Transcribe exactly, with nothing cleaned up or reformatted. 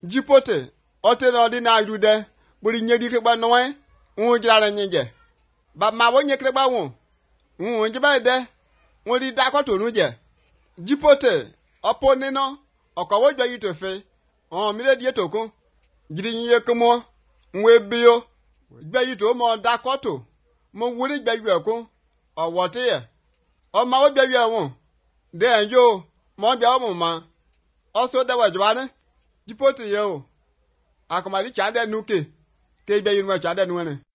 jipote ote no di na rude buri nyedi ke ba noe un jira nyije ba ma wo nyekre ba won un jiba de won ri da ko to nu je jipote opo ni no okawo gba yi to fe on mi le die to kun jiri yin ye kmo nwe bio gba yi to mo da ko to mo wuri gba yi kun owo te ye o ma wo gba yi won de yo mo bia mo ma oso de wa jwa ne jipote ye o akomali cha de nuke ke gba yi no cha de nu ne